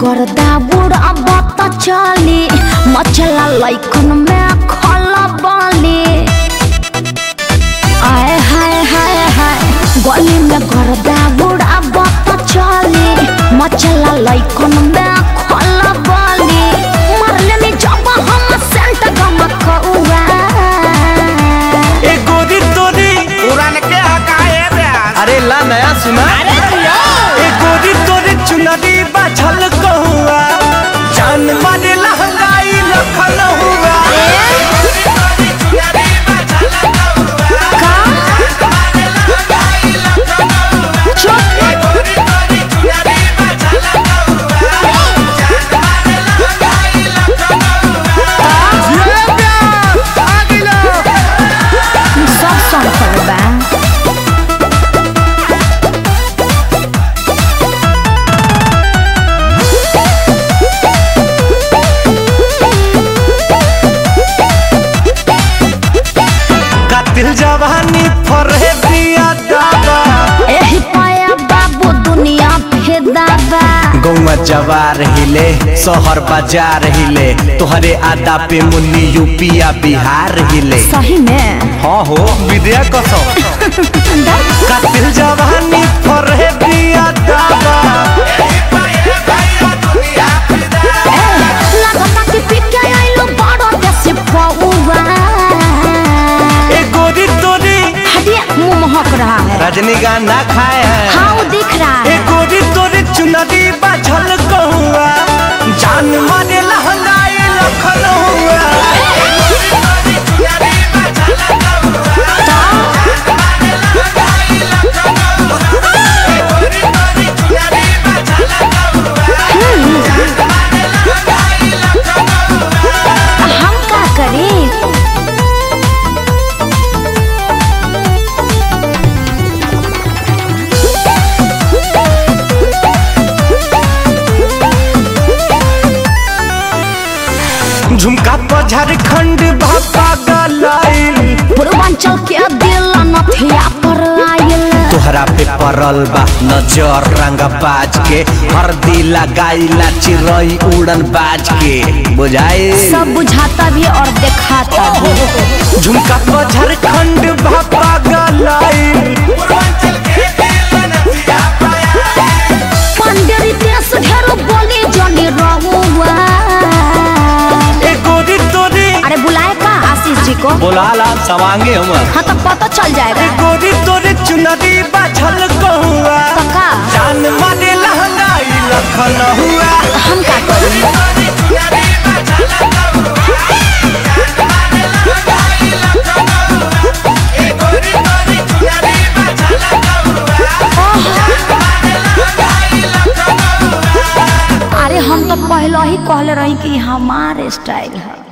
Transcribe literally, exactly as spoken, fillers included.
गर्दा बुढ़ब त चली मचला लइकन में खला बाली आए हाय हाय हाय गली में गर्दा बुढ़ब त चली मचला लइकन में खला बाली मरले में जब हम सेंट गमकौआ ए गोरी तोरी पुरान के हकाए ब्यास। अरे ला नया सुना अरे जिया ए गोरी तोरी चुनरी बाझल कहुआ जान मारे लहंगाई लखन हुआ दिल जवानी फरे पिया दादा एही पाया बाबू दुनिया फेदाबा गौवा जवार हिले शहर बाजार हिले तोहरे आदा पे मुन्नी यूपिया बिहार हिले सही में हाँ हो विद्या कसम दिल जवानी फरे पिया दादा लगता कि पिके आइलो बड़ा देसी पौवा मुँह महक रहा है रजनीगंधा खाए हैं हाँ वो दिख रहा है एक गोरी तोरी चुनरी बाझल कहुआ जान मारे लहंगाई लखन हुआ हम क्या करें झुमका पर झारखंड भापा गलाइल पूर्वांचल के दिल नथिया पर आयल तोहरा पे परल बा नजर रंगा बाज के हरदी लगाइला चिरई उड़न बाज के बुझाए सब बुझाता भी और दिखाता भी झुमका पर झारखंड भापा गलाइल पंडेरी देश ढेरो बोली जनी रहुआ अरे बुलाए का आशीष जी को बोला ला सवांगे हम हाँ तो पता चल जाएगा गोरी तोरे चुनरी बाझल कहुआ कका जान मारे लहंगाई लखन हुआ हम क्या करें अरे हम तो पहले ही कहले रही कि हमारे स्टाइल है।